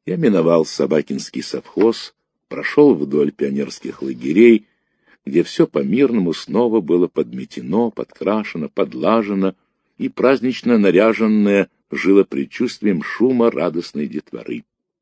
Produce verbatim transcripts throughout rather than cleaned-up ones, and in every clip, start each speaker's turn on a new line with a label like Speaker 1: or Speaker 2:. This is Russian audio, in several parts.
Speaker 1: Я миновал Собакинский совхоз, прошел вдоль пионерских лагерей, где все по-мирному снова было подметено, подкрашено, подлажено и празднично наряженное жило предчувствием шума радостной детворы.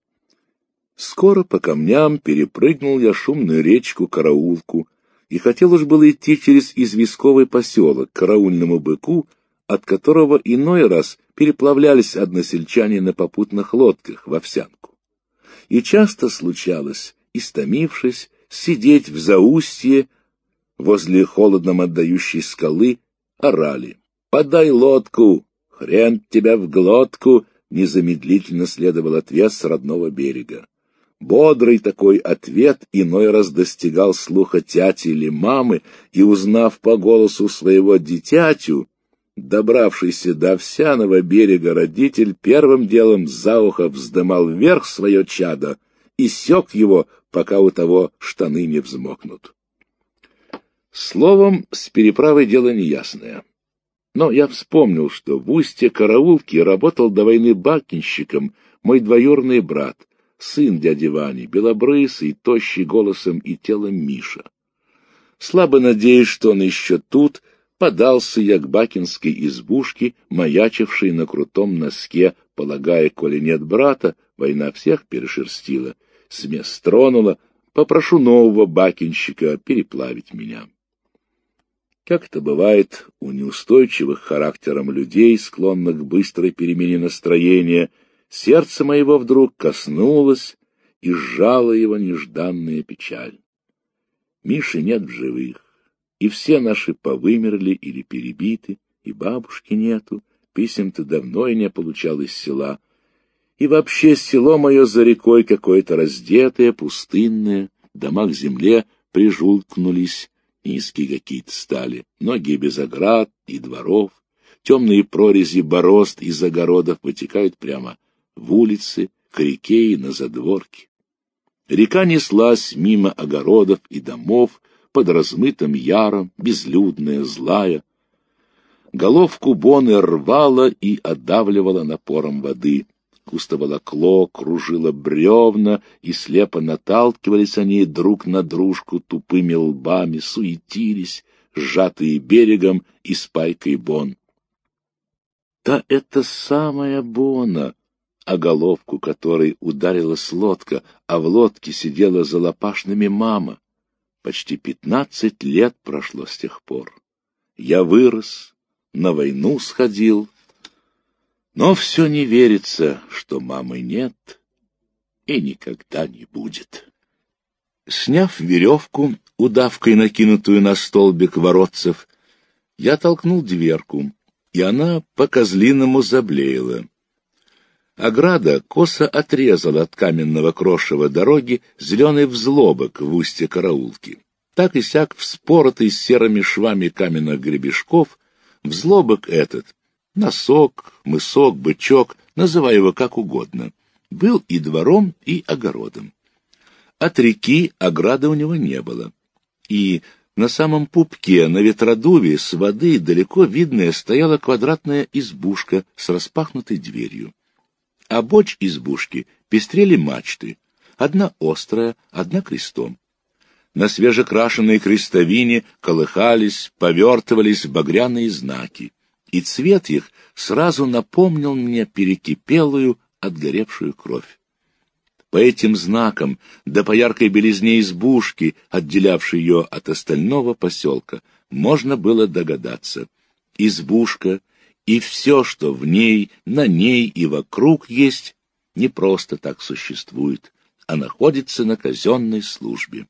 Speaker 1: Скоро по камням перепрыгнул я шумную речку Караулку и хотел уж было идти через известковый поселок к караульному быку, от которого иной раз переплавлялись односельчане на попутных лодках в Овсянку. И часто случалось, истомившись, сидеть в заустье возле холодно отдающей скалы, орали: «Подай лодку! Хрен тебя в глотку!» Незамедлительно следовал ответ с родного берега. Бодрый такой ответ иной раз достигал слуха тяти или мамы, и, узнав по голосу своего дитятю, добравшийся до Овсяного берега родитель первым делом за ухо вздымал вверх свое чадо и сёк его, пока у того штаны не взмокнут. Словом, с переправой дело неясное. Но я вспомнил, что в устье Караулки работал до войны бакинщиком мой двоюродный брат, сын дяди Вани, белобрысый, тощий голосом и телом Миша. Слабо надеясь, что он еще тут, подался я к бакинской избушке, маячившей на крутом носке, полагая, коли нет брата, война всех перешерстила, с мест тронула, попрошу нового бакинщика переплавить меня. Как это бывает у неустойчивых характером людей, склонных к быстрой перемене настроения, сердце моего вдруг коснулось и сжало его нежданная печаль. Миши нет в живых, и все наши повымерли или перебиты, и бабушки нету, писем-то давно я не получал из села, и вообще село мое за рекой какое-то раздетое, пустынное, дома к земле прижулкнулись, низкие какие-то стали, многие без оград и дворов, темные прорези борозд из огородов вытекают прямо в улицы, к реке и на задворки. Река неслась мимо огородов и домов под размытым яром, безлюдная, злая. Головку боны рвала и отдавливала напором воды. Густо волокло, кружило бревна, и слепо наталкивались они друг на дружку тупыми лбами, суетились, сжатые берегом и спайкой бон. Да это самая бона, о головку которой ударилась лодка, а в лодке сидела за лопашными мама. Почти пятнадцать лет прошло с тех пор. Я вырос, на войну сходил, но все не верится, что мамы нет и никогда не будет. Сняв веревку, удавкой накинутую на столбик воротцев, я толкнул дверку, и она по-козлиному заблеяла. Ограда косо отрезала от каменного крошева дороги зеленый взлобок в устье Караулки. Так и сяк вспоротый серыми швами каменных гребешков, взлобок этот, носок, мысок, бычок, называй его как угодно, был и двором, и огородом. От реки ограды у него не было, и на самом пупке, на ветродуве, с воды далеко видная стояла квадратная избушка с распахнутой дверью. А боч избушки пестрели мачты, одна острая, одна крестом. На свежекрашенной крестовине колыхались, повертывались багряные знаки, и цвет их сразу напомнил мне перекипелую, отгоревшую кровь. По этим знакам, да по яркой белизне избушки, отделявшей ее от остального поселка, можно было догадаться. Избушка и все, что в ней, на ней и вокруг есть, не просто так существует, а находится на казенной службе.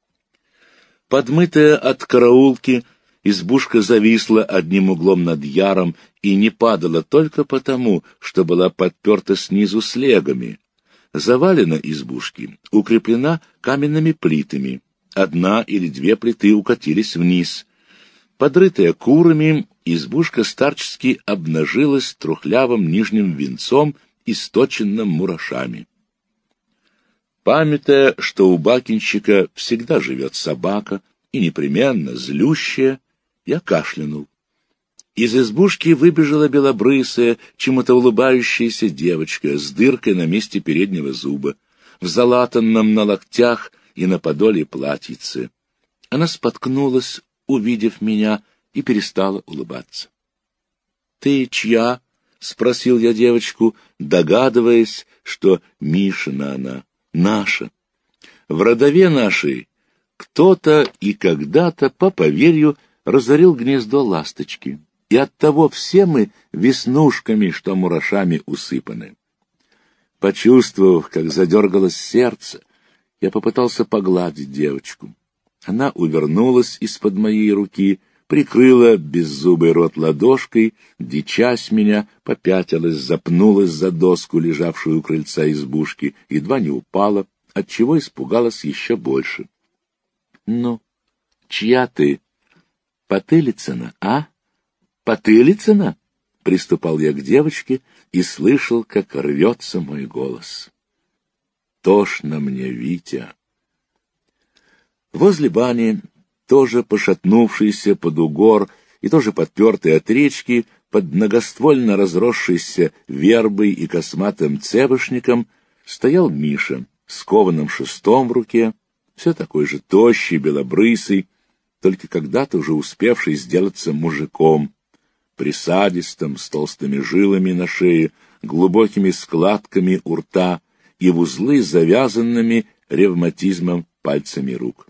Speaker 1: Подмытая от караулки, избушка зависла одним углом над яром и не падала только потому, что была подперта снизу слегами. Завалена избушки, укреплена каменными плитами. Одна или две плиты укатились вниз. Подрытая курами, избушка старчески обнажилась трухлявым нижним венцом, источенным мурашами. Памятая, что у бакинщика всегда живет собака, и непременно злющая, я кашлянул. Из избушки выбежала белобрысая, чему-то улыбающаяся девочка с дыркой на месте переднего зуба, в залатанном на локтях и на подоле платьице. Она споткнулась, увидев меня, и перестала улыбаться. — Ты чья? — спросил я девочку, догадываясь, что Мишина она, наша. В родове нашей кто-то и когда-то, по поверью, разорил гнездо ласточки, и оттого все мы веснушками, что мурашами усыпаны. Почувствовав, как задергалось сердце, я попытался погладить девочку. Она увернулась из-под моей руки, прикрыла беззубый рот ладошкой, дичась меня, попятилась, запнулась за доску, лежавшую у крыльца избушки, едва не упала, отчего испугалась еще больше. — Ну, чья ты? Потылицына, а? Потылицына? — приступал я к девочке и слышал, как рвется мой голос. Тошно мне, Витя. Возле бани, тоже пошатнувшийся под угор и тоже подпертый от речки, под многоствольно разросшейся вербой и косматым цевышником, стоял Миша с кованым шестом в руке, все такой же тощий, белобрысый, только когда-то уже успевший сделаться мужиком, присадистым, с толстыми жилами на шее, глубокими складками у рта и в узлы завязанными ревматизмом пальцами рук.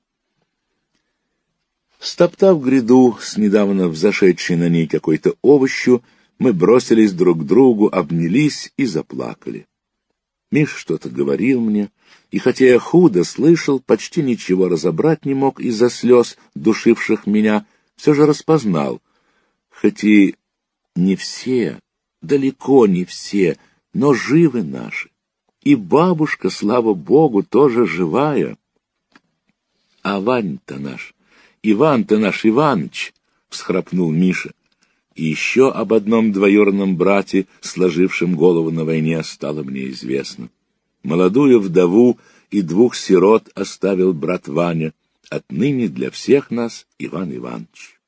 Speaker 1: Стоптав гряду с недавно взошедшей на ней какой-то овощью, мы бросились друг к другу, обнялись и заплакали. Миш что-то говорил мне, и хотя я худо слышал, почти ничего разобрать не мог из-за слез, душивших меня, все же распознал. Хоть и не все, далеко не все, но живы наши. И бабушка, слава богу, тоже живая. А Вань-то наш, Иван-то наш Иваныч, — всхрапнул Миша. И еще об одном двоюродном брате, сложившем голову на войне, стало мне известно. Молодую вдову и двух сирот оставил брат Ваня, отныне для всех нас Иван Иванович.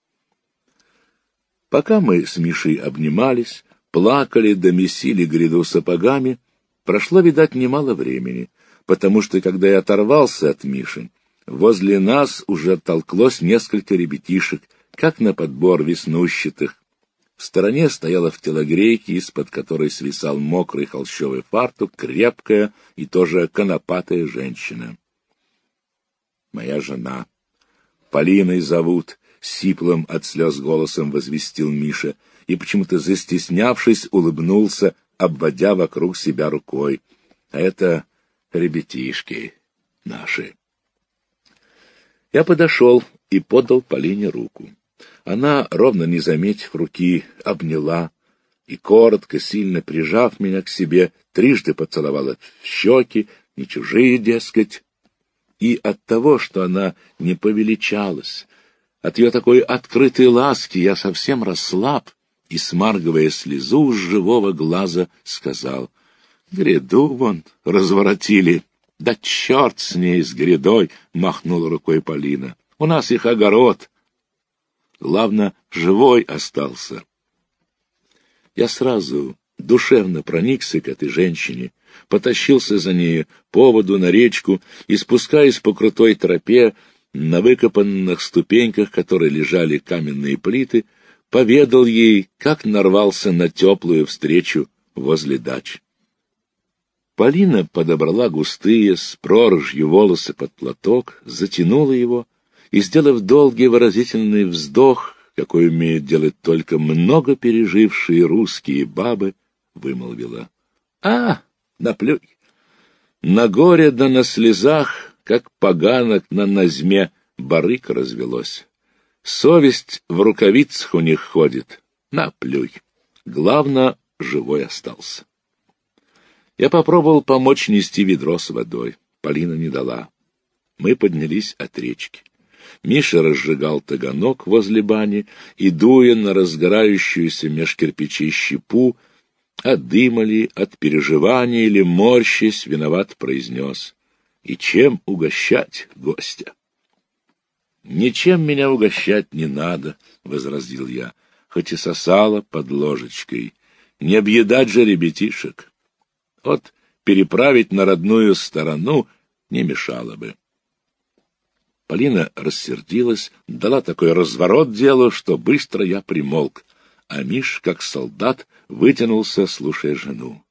Speaker 1: Пока мы с Мишей обнимались, плакали да месили гряду сапогами, прошло, видать, немало времени, потому что, когда я оторвался от Миши, возле нас уже толклось несколько ребятишек, как на подбор веснущатых. В стороне стояла в телогрейке, из-под которой свисал мокрый холщовый фартук, крепкая и тоже конопатая женщина. Моя жена. Полиной зовут, сиплым от слез голосом возвестил Миша, и почему-то застеснявшись, улыбнулся, обводя вокруг себя рукой. А это ребятишки наши. Я подошел и подал Полине руку. Она, ровно не заметив руки, обняла и, коротко, сильно прижав меня к себе, трижды поцеловала в щеки, не чужие, дескать. И от того, что она не повеличалась, от ее такой открытой ласки я совсем расслаб и, смаргивая слезу с живого глаза, сказал: «Гряду вон разворотили». «Да черт с ней, с грядой!» — махнула рукой Полина. «У нас их огород. Главное, живой остался». Я сразу душевно проникся к этой женщине, потащился за нею по воду на речку и, спускаясь по крутой тропе, на выкопанных ступеньках, которые лежали каменные плиты, поведал ей, как нарвался на теплую встречу возле дач. Полина подобрала густые с пророжью волосы под платок, затянула его и, сделав долгий выразительный вздох, какой умеют делать только много пережившие русские бабы, вымолвила: «А, наплюй! На горе да на слезах, как поганок на назьме, барыка развелось. Совесть в рукавицах у них ходит. Наплюй! Главное, живой остался». Я попробовал помочь нести ведро с водой. Полина не дала. Мы поднялись от речки. Миша разжигал таганок возле бани и, дуя на разгорающуюся меж кирпичей щепу, от дыма ли, от переживания или морщись, виноват произнес: «И чем угощать гостя?» «Ничем меня угощать не надо», — возразил я. хоть и сосала под ложечкой. Не объедать же ребятишек. Вот переправить на родную сторону не мешало бы. Полина рассердилась, дала такой разворот делу, что быстро я примолк, а Миш, как солдат, вытянулся, слушая жену.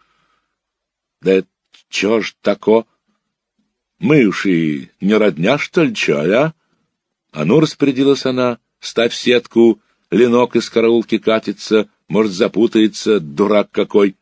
Speaker 1: — Да чё ж тако? Мы уж и не родня, что ли, чё, а? А ну, распорядилась она, ставь сетку, ленок из караулки катится, может, запутается, дурак какой.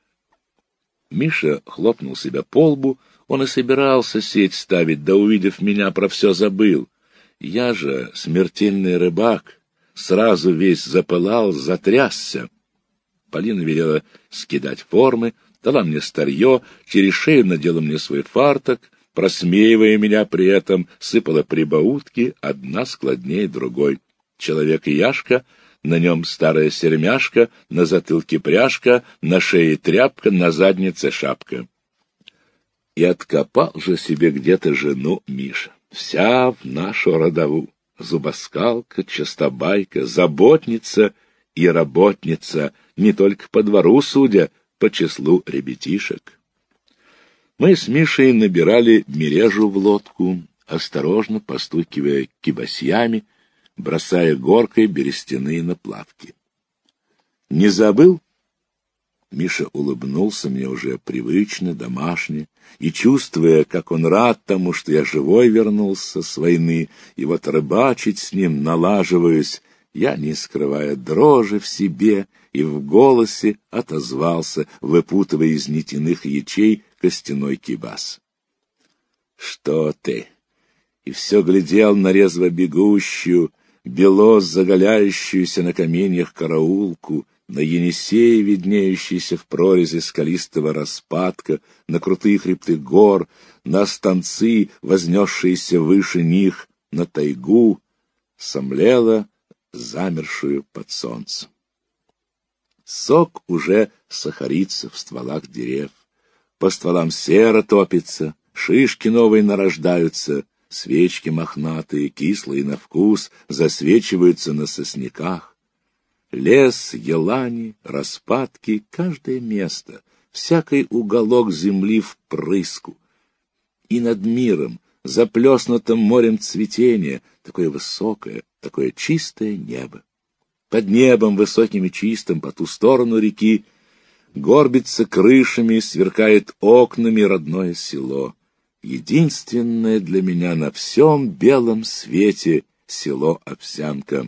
Speaker 1: Миша хлопнул себя по лбу, он и собирался сеть ставить, да, увидев меня, про все забыл. Я же, смертельный рыбак, сразу весь запылал, затрясся. Полина велела скидать формы, дала мне старье, через шею надела мне свой фарток, просмеивая меня при этом, сыпала прибаутки, одна складнее другой. Человек и Яшка, на нем старая сермяшка, на затылке пряжка, на шее тряпка, на заднице шапка. И откопал же себе где-то жену Миша, вся в нашу родову, зубоскалка, частобайка, заботница и работница, не только по двору судя, по числу ребятишек. Мы с Мишей набирали мережу в лодку, осторожно постукивая кибасьями, бросая горкой берестяные наплавки. «Не забыл?» Миша улыбнулся мне уже привычно, домашне, и, чувствуя, как он рад тому, что я живой вернулся с войны, и вот рыбачить с ним налаживаюсь, я, не скрывая дрожи в себе и в голосе, отозвался, выпутывая из нитяных ячей костяной кибас. — Что ты? И все глядел на резво бегущую, бело заголяющуюся на каменьях караулку, на Енисея, виднеющийся в прорези скалистого распадка, на крутые хребты гор, на станцы, вознесшиеся выше них, на тайгу, сомлела, замершую под солнцем. Сок уже сахарится в стволах дерев, по стволам сера топится, шишки новые нарождаются, свечки мохнатые, кислые на вкус, засвечиваются на сосняках. Лес, елани, распадки, каждое место, всякий уголок земли впрыску. И над миром, заплеснутым морем цветения, такое высокое, такое чистое небо. Под небом высоким и чистым, по ту сторону реки, горбится крышами, сверкает окнами родное село. Единственное для меня на всем белом свете село Овсянка.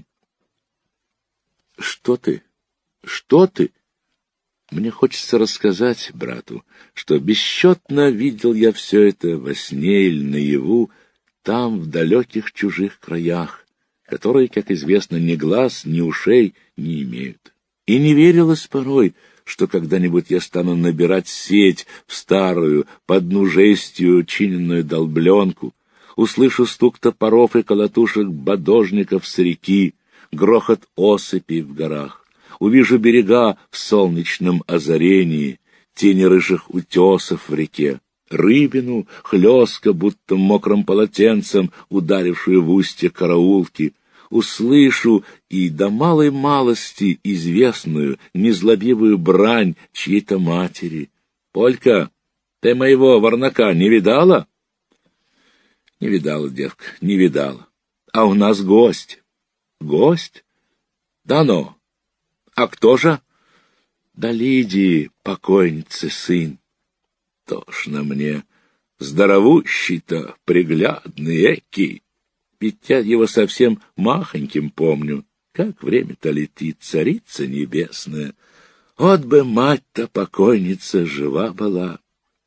Speaker 1: Что ты? Что ты? Мне хочется рассказать брату, что бесчетно видел я все это во сне или наяву, там, в далеких чужих краях, которые, как известно, ни глаз, ни ушей не имеют. И не верилось порой, что когда-нибудь я стану набирать сеть в старую, по дну жестью чиненную долбленку, услышу стук топоров и колотушек бодожников с реки, грохот осыпей в горах, увижу берега в солнечном озарении, тени рыжих утесов в реке, рыбину, хлестко, будто мокрым полотенцем, ударившую в устье караулки, услышу и до малой малости известную, незлобивую брань чьей-то матери. «Полька, ты моего варнака не видала?» «Не видала, девка, не видала. А у нас гость». «Гость? Да ну! А кто же?» «Да Лидии, покойницы сын. Тошно мне. Здоровущий-то, приглядный, экий. Ведь я его совсем махоньким помню. Как время-то летит, царица небесная. Вот бы мать-то покойница жива была».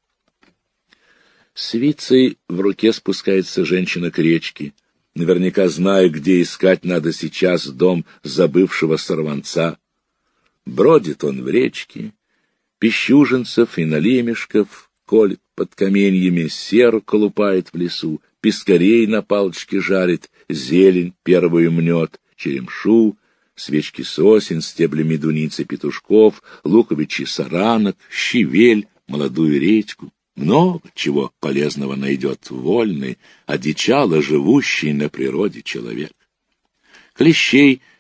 Speaker 1: С вицей в руке спускается женщина к речке, наверняка зная, где искать надо сейчас дом забывшего сорванца. Бродит он в речке, пищуженцев и налимешков колет под каменьями, серу колупает в лесу, пескарей на палочке жарит, зелень первую мнет, черемшу, свечки сосен, стебли медуницы петушков, луковичи саранок, щавель, молодую редьку. Много чего полезного найдет вольный, одичало живущий на природе человек. Клещей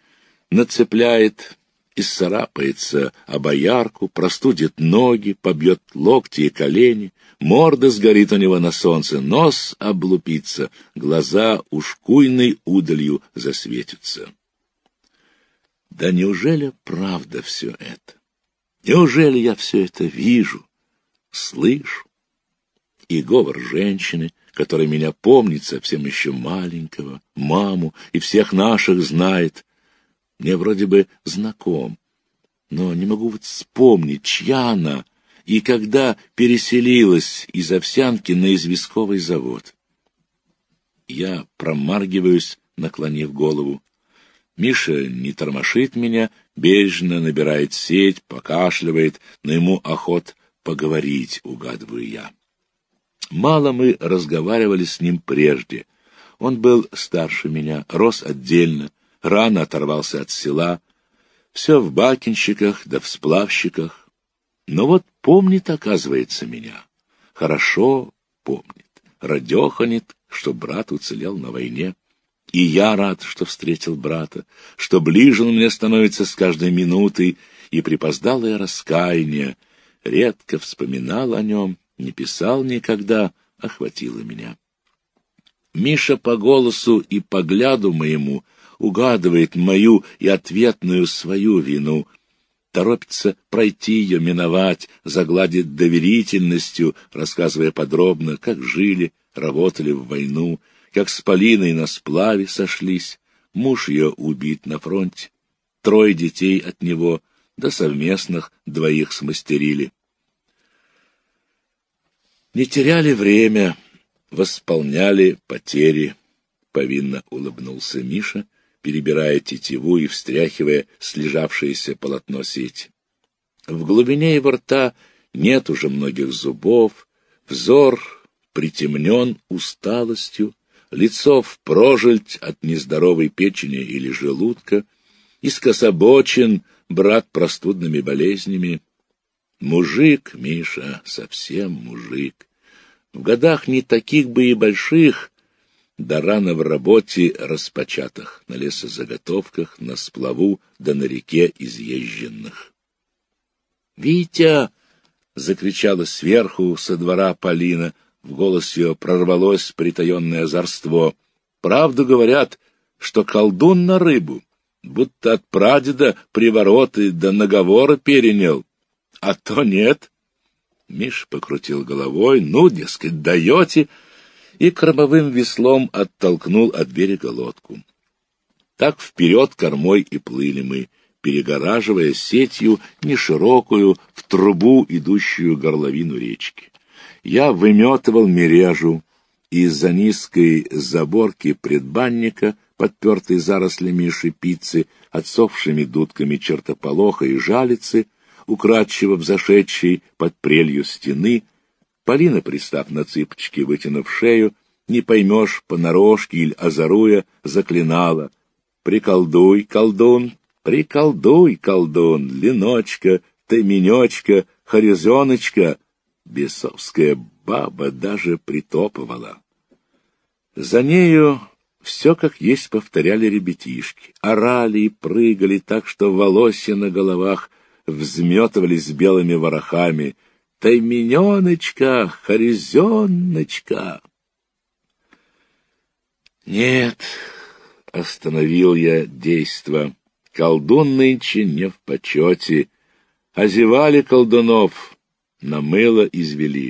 Speaker 1: нацепляет, исцарапается об боярку, простудит ноги, побьет локти и колени, морда сгорит у него на солнце, нос облупится, глаза ушкуйной удалью засветятся. Да неужели правда все это? Неужели я все это вижу, слышу? И говор женщины, которая меня помнит совсем еще маленького, маму и всех наших знает, мне вроде бы знаком, но не могу вот вспомнить, чья она и когда переселилась из Овсянки на известковый завод. Я промаргиваюсь, наклонив голову. Миша не тормошит меня, бережно набирает сеть, покашливает, но ему охот поговорить, угадываю я. Мало мы разговаривали с ним прежде. Он был старше меня, рос отдельно, рано оторвался от села, все в бакинщиках да в сплавщиках. Но вот помнит, оказывается, меня. Хорошо помнит, радеханит, что брат уцелел на войне. И я рад, что встретил брата, что ближе он мне становится с каждой минутой, и припоздалое раскаяние, редко вспоминал о нем, не писал никогда, охватило меня. Миша по голосу и по взгляду моему угадывает мою и ответную свою вину, торопится пройти ее, миновать, загладит доверительностью, рассказывая подробно, как жили, работали в войну, как с Полиной на сплаве сошлись, муж ее убит на фронте, трое детей от него, да совместных двоих смастерили. Не теряли время, восполняли потери, — повинно улыбнулся Миша, перебирая тетиву и встряхивая слежавшееся полотно сети. В глубине его рта нет уже многих зубов, взор притемнен усталостью, лицо впрожельть от нездоровой печени или желудка, искособочен брат простудными болезнями. Мужик, Миша, совсем мужик. В годах не таких бы и больших, да рано в работе распочатых, на лесозаготовках, на сплаву, да на реке изъезженных. «Витя!» — закричала сверху со двора Полина. В голос ее прорвалось притаенное озорство. «Правду говорят, что колдун на рыбу, будто от прадеда привороты да наговоры перенял. А то нет». Миш покрутил головой. «Ну, дескать, даете!» и кормовым веслом оттолкнул от берега лодку. Так вперед кормой и плыли мы, перегораживая сетью неширокую в трубу идущую горловину речки. Я выметывал мережу, и из-за низкой заборки предбанника, подпертой зарослями шипицы, отсохшими дудками чертополоха и жалицы, украдчиво взошедшей под прелью стены, Полина, пристав на цыпочки, вытянув шею, не поймешь, понарошке или озоруя, заклинала: «Приколдуй, колдун, приколдуй, колдун, леночка, тайменечка, хорезоночка». Бесовская баба даже притопывала. За нею все как есть повторяли ребятишки, орали и прыгали так, что волосья на головах взметывались белыми ворохами. «Таймененочка, хорезоночка». «Нет», — остановил я действо, — колдун нынче не в почете. Озевали колдунов, на мыло извели.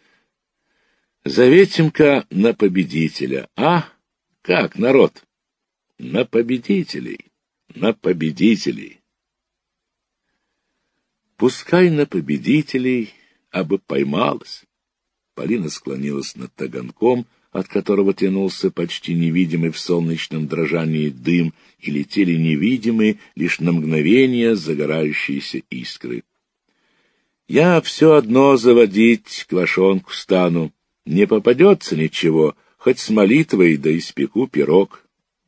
Speaker 1: Заветим-ка на победителя, а? Как, народ? На победителей, на победителей. Пускай на победителей, абы поймалась. Полина склонилась над таганком, от которого тянулся почти невидимый в солнечном дрожании дым, и летели невидимые лишь на мгновение загорающиеся искры. Я все одно заводить квашонку стану. Не попадется ничего, хоть с молитвой да испеку пирог.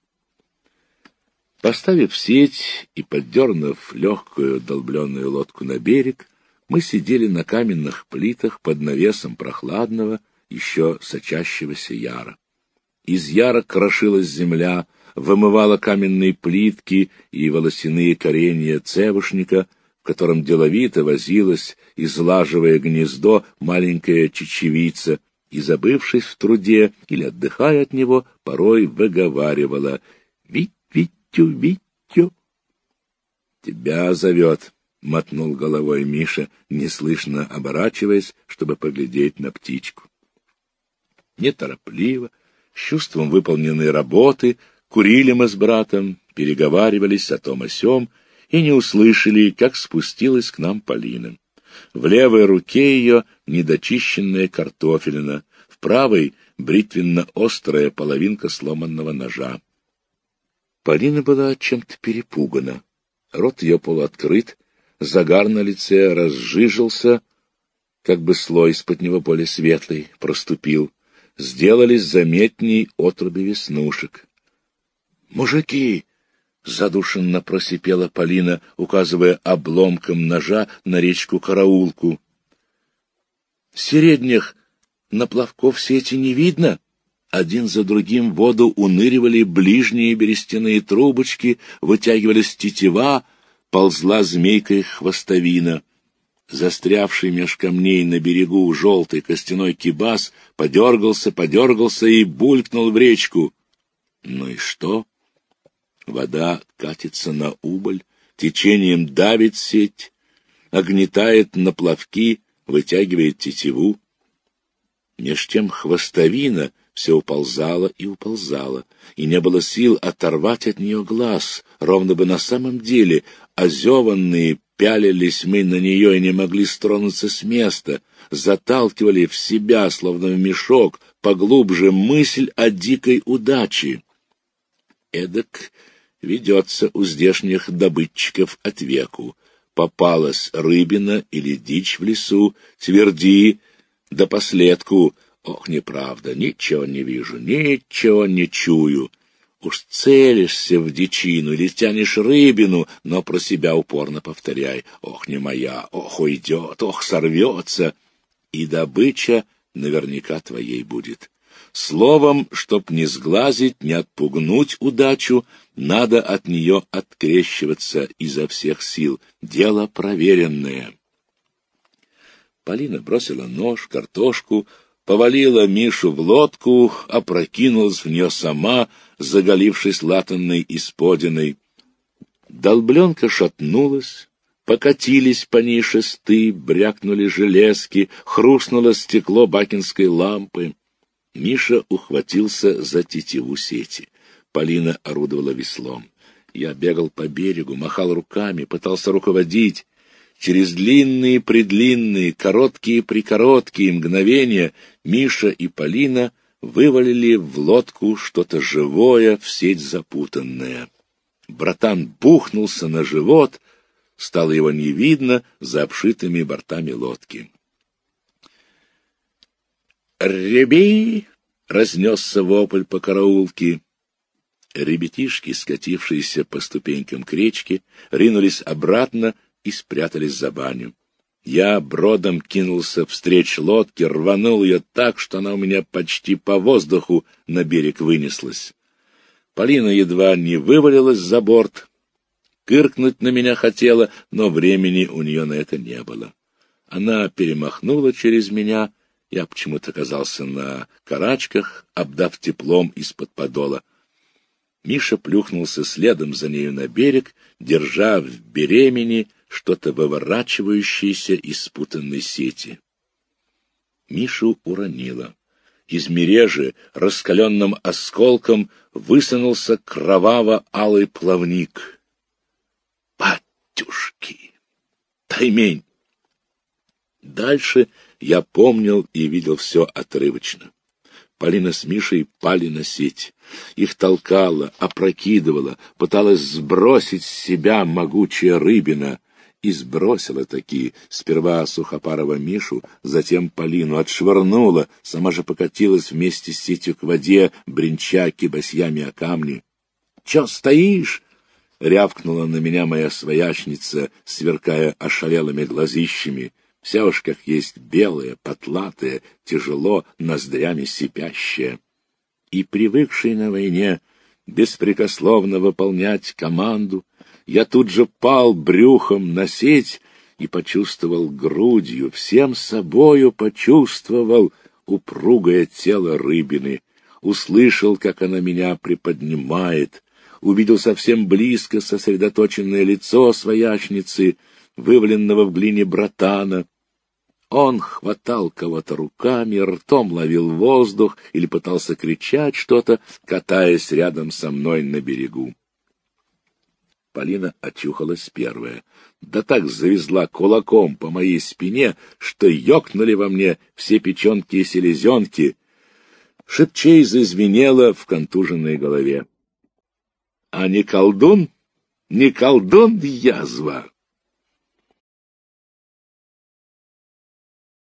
Speaker 1: Поставив сеть и поддернув легкую долбленную лодку на берег, мы сидели на каменных плитах под навесом прохладного, еще сочащегося яра. из ярок крошилась земля, вымывала каменные плитки и волосяные коренья цевушника, в котором деловито возилась, излаживая гнездо, маленькая чечевица, и, забывшись в труде или отдыхая от него, порой выговаривала: «Вить-Витю, Витю!» «Тебя зовет», — мотнул головой Миша, неслышно оборачиваясь, чтобы поглядеть на птичку. Неторопливо, с чувством выполненной работы, курили мы с братом, переговаривались о том о сём и не услышали, как спустилась к нам Полина. В левой руке ее недочищенная картофелина, в правой — бритвенно-острая половинка сломанного ножа. Полина была чем-то перепугана. Рот ее полуоткрыт, загар на лице разжижился, как бы слой из-под него более светлый проступил. Сделались заметней отруби веснушек. «Мужики!» — задушенно просипела Полина, указывая обломком ножа на речку Караулку. «Середних на плавков сети не видно?» Один за другим в воду уныривали ближние берестяные трубочки, вытягивались тетива, ползла змейкой хвостовина. Застрявший меж камней на берегу желтый костяной кибас подергался, подергался и булькнул в речку. Ну и что? Вода катится на убыль, течением давит сеть, огнетает на плавки, вытягивает тетиву. Меж тем хвостовина все уползала и уползала, и не было сил оторвать от нее глаз, ровно бы на самом деле озеванные пялились мы на нее и не могли стронуться с места, заталкивали в себя, словно в мешок, поглубже мысль о дикой удаче. Эдак ведется у здешних добытчиков от веку. Попалась рыбина или дичь в лесу, тверди до последку: ох, неправда, ничего не вижу, ничего не чую. Уж целишься в дичину или тянешь рыбину, но про себя упорно повторяй: ох, не моя, ох, уйдет, ох, сорвется. И добыча наверняка твоей будет. Словом, чтоб не сглазить, не отпугнуть удачу, надо от нее открещиваться изо всех сил. Дело проверенное. Полина бросила нож, картошку, повалила Мишу в лодку, опрокинулась в нее сама, заголившись латанной исподиной. Долбленка шатнулась, покатились по ней шесты, брякнули железки, хрустнуло стекло бакинской лампы. Миша ухватился за тетиву сети. Полина орудовала веслом. Я бегал по берегу, махал руками, пытался руководить. Через длинные-предлинные, короткие-прикороткие мгновения Миша и Полина вывалили в лодку что-то живое, в сеть запутанное. Братан бухнулся на живот, стало его не видно за обшитыми бортами лодки. «Реби!» — разнесся вопль по караулке. Ребятишки, скатившиеся по ступенькам к речке, ринулись обратно и спрятались за баню. Я бродом кинулся встреч лодке, рванул ее так, что она у меня почти по воздуху на берег вынеслась. Полина едва не вывалилась за борт. Кыркнуть на меня хотела, но времени у нее на это не было. Она перемахнула через меня. Я почему-то оказался на карачках, обдав теплом из-под подола. Миша плюхнулся следом за нею на берег, держа в беремени что-то выворачивающееся из спутанной сети. Мишу уронило. Из мережи раскаленным осколком высунулся кроваво-алый плавник. Батюшки! Таймень! Дальше я помнил и видел все отрывочно. Полина с Мишей пали на сеть. Их толкала, опрокидывала, пыталась сбросить с себя могучая рыбина. И сбросила таки сперва сухопарого Мишу, затем Полину, отшвырнула, сама же покатилась вместе с сетью к воде, бренча кибасьями о камни. — Чё стоишь? — рявкнула на меня моя своячница, сверкая ошалелыми глазищами. Вся уж как есть белая, потлатая, тяжело ноздрями сипящая. И, привыкший на войне беспрекословно выполнять команду, я тут же пал брюхом на сеть и почувствовал грудью, всем собою почувствовал упругое тело рыбины, услышал, как она меня приподнимает, увидел совсем близко сосредоточенное лицо своячницы, вываленного в глине братана. Он хватал кого-то руками, ртом ловил воздух или пытался кричать что-то, катаясь рядом со мной на берегу. Полина очухалась первая, да так завезла кулаком по моей спине, что ёкнули во мне все печенки и селезенки. Шепчей зазвенело в контуженной голове. А не колдун, не колдун язва.